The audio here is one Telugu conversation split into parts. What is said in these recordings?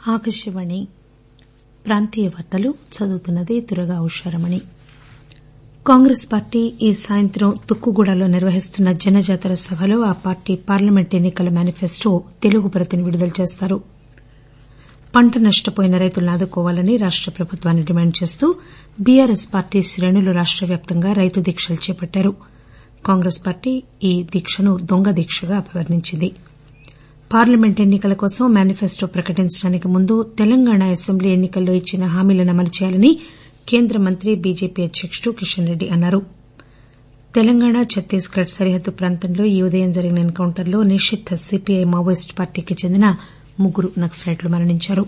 ఆకాశవాణి ప్రాంతీయ వార్తలు చదువుతున్నది దుర్గా ఉషారమణి. కాంగ్రెస్ పార్టీ ఈ సాయంత్రం తుక్కుగూడలో నిర్వహిస్తున్న జనజాతర సభలో ఆ పార్టీ పార్లమెంట్ ఎన్ని కల మేనిఫెస్టో తెలుగు ప్రతిని విడుదల చేస్తారు. పంట నష్టపోయిన రైతులను ఆదుకోవాలని రాష్ట ప్రభుత్వాన్ని డిమాండ్ చేస్తూ బీఆర్ఎస్ పార్టీ శ్రేణులు రాష్ట వ్యాప్తంగా రైతు దీక్షలు చేపట్టారు. కాంగ్రెస్ పార్టీ ఈ దీక్షను దొంగ దీక్షగా అభివర్ణించింది. పార్లమెంట్ ఎన్ని కల కోసం మేనిఫెస్టో ప్రకటించడానికి ముందు తెలంగాణ అసెంబ్లీ ఎన్ని కల్లో ఇచ్చిన హామీలను అమలు చేయాలని కేంద్ర మంత్రి బీజేపీ అధ్యకుడు కిషన్ రెడ్డి అన్నారు. తెలంగాణ ఛత్తీస్ గఢ్ సరిహద్దు ప్రాంతంలో ఈ ఉదయం జరిగిన ఎన్ కౌంటర్లో నిషిద్ద సీపీఐ మావోయిస్టు పార్టీకి చెందిన 3 నక్సలైట్లు మరణించారు.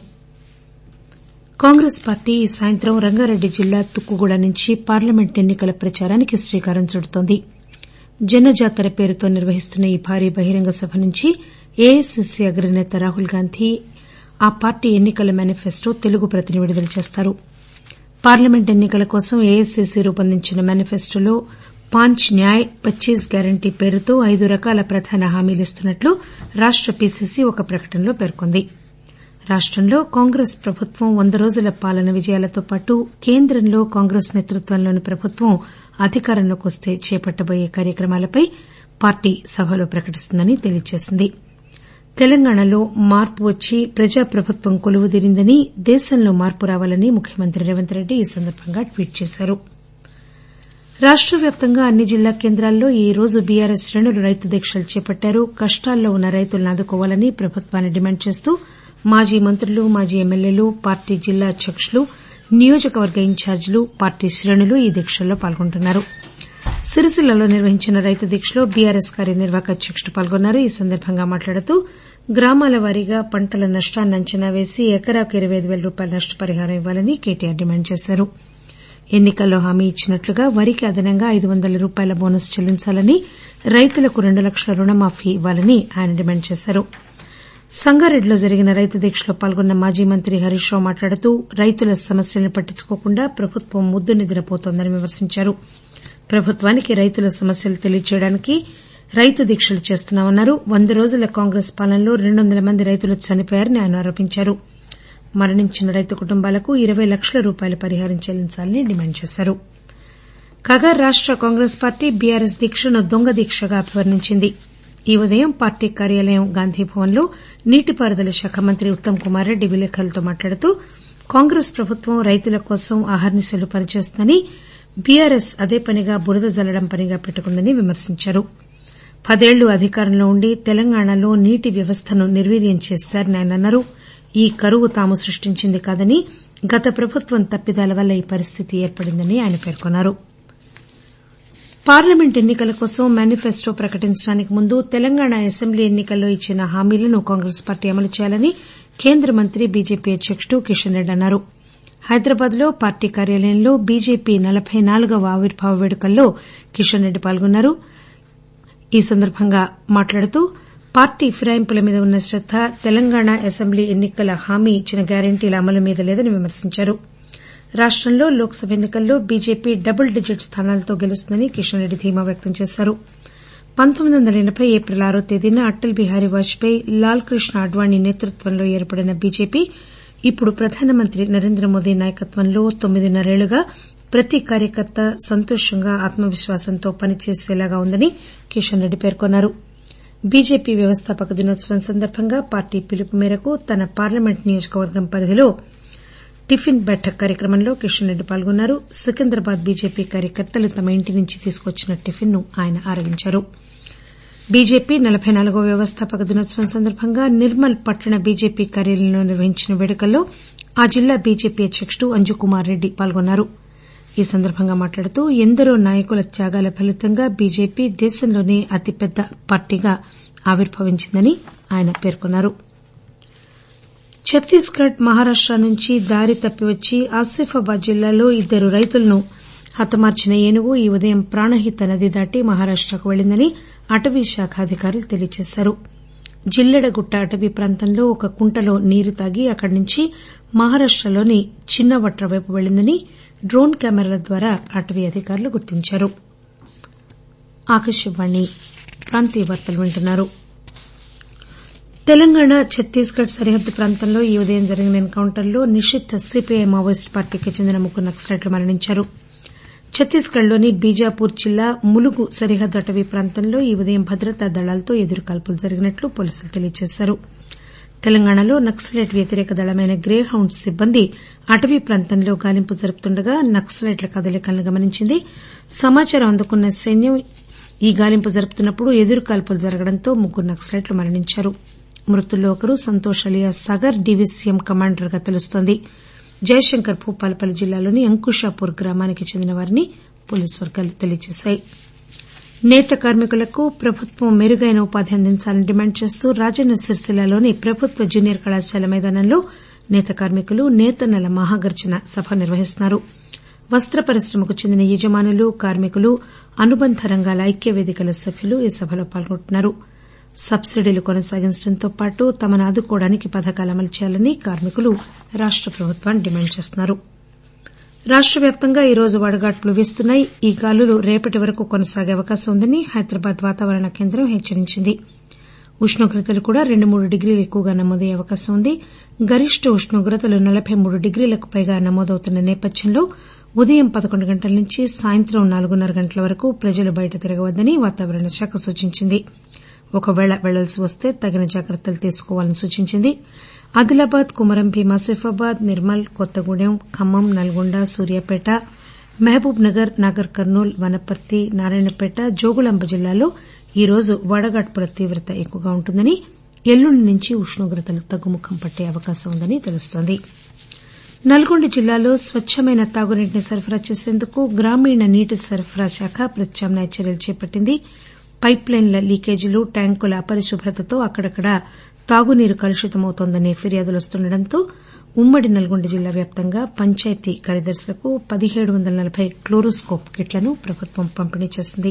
కాంగ్రెస్ పార్టీ ఈ సాయంత్రం రంగారెడ్డి జిల్లా తుక్కుగూడ నుంచి పార్లమెంట్ ఎన్ని కల ప్రచారానికి శ్రీకారం చుడుతోంది. జనజాతర పేరుతో నిర్వహిస్తున్న ఈ భారీ బహిరంగ సభ నుంచి ఏఐసీసీ అగ్రనేత రాహుల్ గాంధీ ఆ పార్టీ ఎన్ని కల మేనిఫెస్టో తెలుగు ప్రతిని విడుదల చేస్తారు. పార్లమెంట్ ఎన్ని కల కోసం ఏఐసీసీ రూపొందించిన మేనిఫెస్టోలో 5 న్యాయ్ 25 గ్యారంటీ పేరుతో 5 రకాల ప్రధాన హామీలిస్తున్నట్లు రాష్ట పీసీసీ ఒక ప్రకటనలో పేర్కొంది. రాష్టంలో కాంగ్రెస్ ప్రభుత్వం 100 రోజుల పాలన విజయాలతో పాటు కేంద్రంలో కాంగ్రెస్ నేతృత్వంలోని ప్రభుత్వం అధికారంలోకి వస్తే చేపట్టబోయే కార్యక్రమాలపై పార్టీ సభలో ప్రకటిస్తుందని తెలియజేసింది. తెలంగాణలో మార్పు వచ్చి ప్రజాప్రభుత్వం కొలువుదీరిందని దేశంలో మార్పు రావాలని ముఖ్యమంత్రి రేవంత్ రెడ్డి ఈ సందర్భంగా ట్వీట్ చేశారు. రాష్ట వ్యాప్తంగా అన్ని జిల్లా కేంద్రాల్లో ఈ రోజు బీఆర్ఎస్ శ్రేణులు రైతు దీక్షలు చేపట్టారు. కష్టాల్లో ఉన్న రైతులను ఆదుకోవాలని ప్రభుత్వాన్ని డిమాండ్ చేస్తూ మాజీ మంత్రులు మాజీ ఎమ్మెల్యేలు పార్టీ జిల్లా అధ్యకులు నియోజకవర్గ ఇన్ఛార్జీలు పార్టీ శ్రేణులు ఈ దీక్షల్లో పాల్గొంటున్నారు. సిరిసిల్లలో నిర్వహించిన రైతు దీక్షలో బీఆర్ఎస్ కార్యనిర్వాహక అధ్యకుడు పాల్గొన్నారు. ఈ సందర్భంగా మాట్లాడుతూ గ్రామాల వారీగా పంటల నష్టాన్ని అంచనా వేసి ఎకరాకు 25,000 రూపాయల నష్టపరిహారం ఇవ్వాలని కేటీఆర్ డిమాండ్ చేశారు. ఎన్ని కల్లో హామీ ఇచ్చినట్లుగా వరికి అదనంగా 500 రూపాయల బోనస్ చెల్లించాలని రైతులకు 2 లక్షల రుణమాఫీ ఇవ్వాలని ఆయన డిమాండ్ చేశారు. సంగారెడ్డిలో జరిగిన రైతు దీక్షలో పాల్గొన్న మాజీ మంత్రి హరీష్ రావు మాట్లాడుతూ రైతుల సమస్యలను పట్టించుకోకుండా ప్రభుత్వం ముద్దు నిద్రపోతోందని విమర్శించారు. ప్రభుత్వానికి రైతుల సమస్యలు తెలియజేయడానికి రైతు దీక్షలు చేస్తున్నామన్నారు. 100 రోజుల కాంగ్రెస్ పాలనలో 200 మంది రైతులు చనిపోయారని ఆయన ఆరోపించారు. మరణించిన రైతు కుటుంబాలకు 20 లక్షల రూపాయల పరిహారం చెల్లించాలని డిమాండ్ చేశారు. కాగా రాష్ట కాంగ్రెస్ పార్టీ బీఆర్ఎస్ దీక్షను దొంగ దీక్షగా అభివర్ణించింది. ఈ ఉదయం పార్టీ కార్యాలయం గాంధీభవన్లో నీటిపారుదల శాఖ మంత్రి ఉత్తమ్ కుమార్ రెడ్డి విలేకరులతో మాట్లాడుతూ కాంగ్రెస్ ప్రభుత్వం రైతుల కోసం అహర్నిశలు పనిచేస్తుందని బీఆర్ఎస్ అదే పనిగా బురద జల్లడం పనిగా పెట్టుకుందని విమర్శించారు. 10 ఏళ్లు అధికారంలో ఉండి తెలంగాణలో నీటి వ్యవస్థను నిర్వీర్యం చేశారని ఆయన అన్నారు. ఈ కరువు తాము సృష్టించింది కాదని గత ప్రభుత్వం తప్పిదాల వల్ల ఈ పరిస్థితి ఏర్పడిందని ఆయన పేర్కొన్నారు. పార్లమెంట్ ఎన్ని కల కోసం మేనిఫెస్టో ప్రకటించడానికి ముందు తెలంగాణ అసెంబ్లీ ఎన్ని కల్లో ఇచ్చిన హామీలను కాంగ్రెస్ పార్టీ అమలు చేయాలని కేంద్ర మంత్రి బీజేపీ అధ్యకుడు కిషన్ రెడ్డి అన్నారు. హైదరాబాద్ లో పార్టీ కార్యాలయంలో బీజేపీ 44వ ఆవిర్భావ వేడుకల్లో కిషన్ రెడ్డి పాల్గొన్నారు. ఈ సందర్భంగా మాట్లాడుతూ పార్టీ ఫిరాయింపుల మీద ఉన్న శ్రద్ద తెలంగాణ అసెంబ్లీ ఎన్ని కల హామీ ఇచ్చిన గ్యారంటీల అమలు మీద లేదని విమర్శించారు. రాష్టంలో లోక్ సభ ఎన్ని కల్లో బీజేపీ డబుల్ డిజిట్ స్థానాలతో గెలుస్తుందని కిషన్ రెడ్డి ధీమా వ్యక్తం చేశారు. 1980 ఏప్రిల్ 6వ తేదీన అటల్ బిహారీ వాజ్పేయి లాల్ కృష్ణ అడ్వాణీ నేతృత్వంలో ఏర్పడిన బీజేపీ ఇప్పుడు ప్రధానమంత్రి నరేంద్ర మోదీ నాయకత్వంలో 9.5 ఏళ్లుగా ప్రతి కార్యకర్త సంతోషంగా ఆత్మవిశ్వాసంతో పనిచేసేలాగా ఉందని కిషన్ రెడ్డి పేర్కొన్నారు. బీజేపీ వ్యవస్థాపక దినోత్సవం సందర్భంగా పార్టీ పిలుపు మేరకు తన పార్లమెంట్ నియోజకవర్గం పరిధిలో టిఫిన్ బైఠక్ కార్యక్రమంలో కిషన్ రెడ్డి పాల్గొన్నారు. సికింద్రాబాద్ బీజేపీ కార్యకర్తలు తమ ఇంటి నుంచి తీసుకొచ్చిన టిఫిన్ ను ఆయన ఆరగించారు. బీజేపీ 44వ వ్యవస్థాపక దినోత్సవం సందర్భంగా నిర్మల్ పట్టణ బీజేపీ కార్యాలయంలో నిర్వహించిన వేడుకల్లో ఆ జిల్లా బీజేపీ అధ్యకుడు అంజుకుమార్ రెడ్డి పాల్గొన్నారు. ఈ సందర్భంగా మాట్లాడుతూ ఎందరో నాయకుల త్యాగాల ఫలితంగా బీజేపీ దేశంలోనే అతిపెద్ద పార్టీగా ఆవిర్భవించిందని ఆయన పేర్కొన్నారు. ఛత్తీస్ గఢ్ మహారాష్ట నుంచి దారి తప్పి వచ్చి ఆసిఫాబాద్ జిల్లాలో 2 రైతులను హతమార్చిన ఏనుగు ఈ ఉదయం ప్రాణహిత నది దాటి మహారాష్టకు వెళ్లిందని అటవీ శాఖ అధికారులు తెలియజేశారు. జిల్లెడగుట్ట అటవీ ప్రాంతంలో ఒక కుంటలో నీరు తాగి అక్కడి నుంచి మహారాష్టలోని చిన్నవట్ర వైపు వెళ్లిందని డ్రోన్ కెమెరాల ద్వారా అటవీ అధికారులు గుర్తించారు. తెలంగాణ ఛత్తీస్గఢ్ సరిహద్దు ప్రాంతంలో ఈ ఉదయం జరిగిన ఎన్కౌంటర్లో నిషిద్ద సీపీఐ మావోయిస్టు పార్టీకి చెందిన 3 నక్సలైట్లు మరణించారు. ఛత్తీస్గఢ్లోని బీజాపూర్ జిల్లా ములుగు సరిహద్దు అటవీ ప్రాంతంలో ఈ ఉదయం భద్రతా దళాలతో ఎదురుకాల్పులు జరిగినట్లు పోలీసులు తెలియజేశారు. తెలంగాణలో నక్సలైట్ వ్యతిరేక దళమైన గ్రే హౌండ్ సిబ్బంది అటవీ ప్రాంతంలో గాలింపు జరుపుతుండగా నక్సలైట్ల కదలికలను గమనించింది. సమాచారం అందుకున్న సైన్యం ఈ గాలింపు జరుపుతున్నప్పుడు ఎదురుకాల్పులు జరగడంతో 3 నక్సలైట్లు మరణించారు. మృతుల్లో ఒకరు Santosh alias Sagar DVCM commander గా తెలుస్తోంది. జయశంకర్ భూపాలపల్లి జిల్లాలోని అంకుషాపూర్ గ్రామానికి చెందిన వారని పోలీసు వర్గాలు తెలియజేశాయి. నేత కార్మికులకు ప్రభుత్వం మెరుగైన ఉపాధి అందించాలని డిమాండ్ చేస్తూ రాజన్న సిరిసిల్లలోని ప్రభుత్వ జూనియర్ కళాశాల మైదానంలో నేత కార్మికులు నేతన్నల మహాగర్జన సభ నిర్వహిస్తున్నారు. వస్త పరిశ్రమకు చెందిన యజమానులు కార్మికులు అనుబంధ రంగాల ఐక్యవేదికల సభ్యులు ఈ సభలో పాల్గొంటున్నారు. సబ్సిడీలు కొనసాగించడంతో పాటు తమను ఆదుకోవడానికి పథకాలు అమలు చేయాలని కార్మికులు రాష్ట ప్రభుత్వాన్ని డిమాండ్ చేస్తున్నారు. రాష్ట వ్యాప్తంగా ఈరోజు వడగాడ్పులు వీస్తున్నాయి. ఈ గాలులు రేపటి వరకు కొనసాగే అవకాశం ఉందని హైదరాబాద్ వాతావరణ కేంద్రం హెచ్చరించింది. ఉష్ణోగ్రతలు కూడా 2-3 డిగ్రీలు ఎక్కువగా నమోదయ్యే అవకాశం ఉంది. గరిష్ట ఉష్ణోగ్రతలు 43 డిగ్రీలకు పైగా నమోదవుతున్న నేపథ్యంలో ఉదయం 11 గంటల నుంచి సాయంత్రం 4:30 గంటల వరకు ప్రజలు బయట తిరగవద్దని వాతావరణ శాఖ సూచించింది. ఒకవేళ వెళ్లాల్సి వస్తే తగిన జాగ్రత్తలు తీసుకోవాలని సూచించింది. ఆదిలాబాద్ కుమరం భీం ఆసిఫాబాద్ నిర్మల్ కొత్తగూడెం ఖమ్మం నల్గొండ సూర్యాపేట మహబూబ్ నగర్ నాగర్ కర్నూల్ వనపర్తి నారాయణపేట జోగులాంబ జిల్లాల్లో ఈరోజు వడగాడ్పుల తీవ్రత ఎక్కువగా ఉంటుందని ఎల్లుండి నుంచి ఉష్ణోగ్రతలు తగ్గుముఖం పట్టే అవకాశం ఉందని తెలుస్తోంది. నల్గొండ జిల్లాలో స్వచ్చమైన తాగునీటిని సరఫరా చేసేందుకు గ్రామీణ నీటి సరఫరా శాఖ ప్రత్యామ్నాయ చర్యలు చేపట్టింది. పైప్లైన్ల లీకేజీలు ట్యాంకుల అపరిశుభ్రతతో అక్కడక్కడా తాగునీరు కలుషితమవుతోందనే ఫిర్యాదులు వస్తుండటంతో ఉమ్మడి నల్గొండ జిల్లా వ్యాప్తంగా పంచాయతీ కార్యదర్శులకు 1740 క్లోరోస్కోప్ కిట్లను ప్రభుత్వం పంపిణీ చేసింది.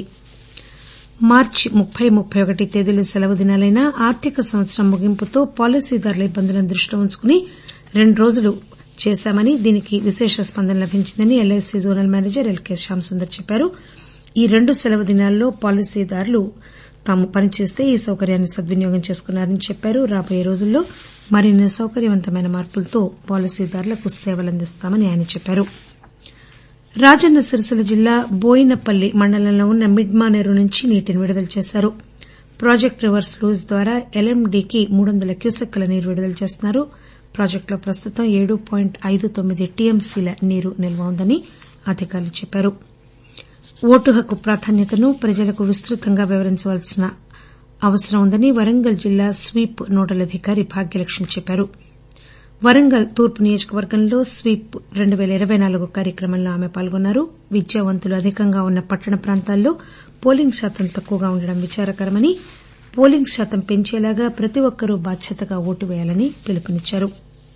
మార్చి 30, 31 తేదీలు సెలవు దినాలైనా ఆర్థిక సంవత్సరం ముగింపుతో పాలసీదారుల ఇబ్బందులను దృష్టిలో ఉంచుకుని 2 రోజులు చేశామని దీనికి విశేష స్పందన లభించిందని LIC zonal manager L K Shyamsundar చెప్పారు. ఈ 2 సెలవు దినాల్లో పాలసీదారులు తాము పనిచేస్తే ఈ సౌకర్యాన్ని సద్వినియోగం చేసుకున్నారని చెప్పారు. రాబోయే రోజుల్లో మరిన్ని సౌకర్యవంతమైన మార్పులతో పాలసీదారులకు సేవలందిస్తామని ఆయన చెప్పారు. రాజన్న సిరిసిల్ల జిల్లా బోయినపల్లి మండలంలో ఉన్న మిడ్మానేరు నుంచి నీటిని విడుదల చేశారు. ప్రాజెక్టు రివర్స్ లూజ్ ద్వారా ఎల్ఎండీకి 300 క్యూసెక్కుల నీరు విడుదల చేస్తున్నారు. ప్రాజెక్టులో ప్రస్తుతం 7.59 టీఎంసీల నీరు నిల్వ ఉందని అధికారులు చెప్పారు. ఓటు హక్కు ప్రాధాన్యతను ప్రజలకు విస్తృతంగా వివరించాల్సిన అవసరం ఉందని వరంగల్ జిల్లా స్వీప్ నోడల్ అధికారి భాగ్యలక్ష్మి చెప్పారు. వరంగల్ తూర్పు నియోజకవర్గంలో స్వీప్ 2024 కార్యక్రమంలో ఆమె పాల్గొన్నారు. విద్యావంతులు అధికంగా ఉన్న పట్టణ ప్రాంతాల్లో పోలింగ్ శాతం తక్కువగా ఉండడం విచారకరమని పోలింగ్ శాతం పెంచేలాగా ప్రతి ఒక్కరూ బాధ్యతగా ఓటు వేయాలని పిలుపునిచ్చారు.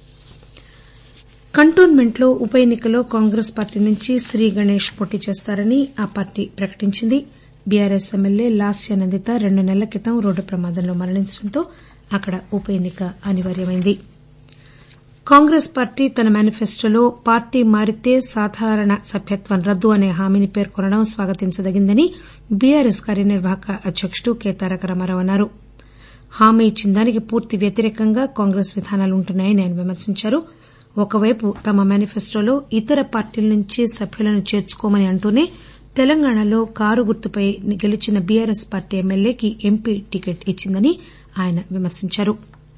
కంటోన్మెంట్లో ఉప ఎన్నికలో కాంగ్రెస్ పార్టీ నుంచి శ్రీ గణేష్ పోటీ చేస్తారని ఆ పార్టీ ప్రకటించింది. బీఆర్ఎస్ ఎమ్మెల్యే లాస్య నందిత 2 నెలల క్రితం రోడ్డు ప్రమాదంలో మరణించడంతో అక్కడ ఉప ఎన్నిక అనివార్యమైంది. కాంగ్రెస్ పార్టీ తన మేనిఫెస్టోలో పార్టీ మారితే సాధారణ సభ్యత్వం రద్దు అనే హామీని పేర్కొనడం స్వాగతించదగిందని బీఆర్ఎస్ కార్యనిర్వాహక అధ్యకుడు కె తారక రామారావు అన్నారు. హామీ ఇచ్చిన దానికి పూర్తి వ్యతిరేకంగా కాంగ్రెస్ విధానాలు ఉంటున్నాయని ఆయన విమర్శించారు. ఒకవైపు తమ మేనిఫెస్టోలో ఇతర పార్టీల నుంచి సభ్యులను చేర్చుకోమని అంటూనే తెలంగాణలో కారు గుర్తుపై గెలిచిన బీఆర్ఎస్ పార్టీ ఎమ్మెల్యేకి ఎంపీ టికెట్ ఇచ్చిందని ఆయన విమర్శించారు.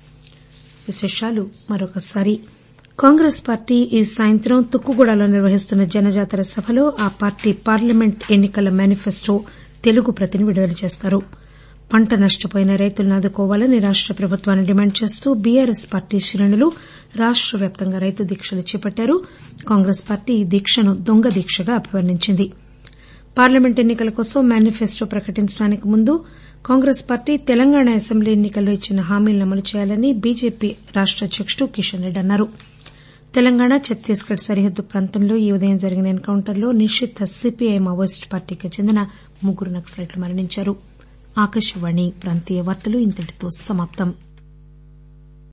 కాంగ్రెస్ పార్టీ ఈ సాయంత్రం తుక్కుగూడలో నిర్వహిస్తున్న జనజాతర సభలో ఆ పార్టీ పార్లమెంట్ ఎన్నికల మేనిఫెస్టో తెలుగు ప్రతిని విడుదల చేస్తారు. పంట నష్టపోయిన రైతులను ఆదుకోవాలని రాష్ట ప్రభుత్వాన్ని డిమాండ్ చేస్తూ బీఆర్ఎస్ పార్టీ శ్రేణులు రాష్ట వ్యాప్తంగా రైతు దీక్షలు చేపట్టారు. కాంగ్రెస్ పార్టీ ఈ దీక్షను దొంగ దీక్షగా అభివర్ణించింది. పార్లమెంట్ ఎన్నికల కోసం మేనిఫెస్టో ప్రకటించడానికి ముందు కాంగ్రెస్ పార్టీ తెలంగాణ అసెంబ్లీ ఎన్నికల్లో ఇచ్చిన హామీలను అమలు చేయాలని బీజేపీ రాష్ట అధ్యకుడు కిషన్ రెడ్డి అన్నారు. తెలంగాణ ఛత్తీస్గఢ్ సరిహద్దు ప్రాంతంలో ఈ ఉదయం జరిగిన ఎన్కౌంటర్లో నిషిద్ద సీపీఐ మావోయిస్టు పార్టీకి చెందిన 3 నక్సలైట్లు మరణించారు. ఆకాశవాణి ప్రాంతీయ వార్తలు ఇంతటితో సమాప్తం.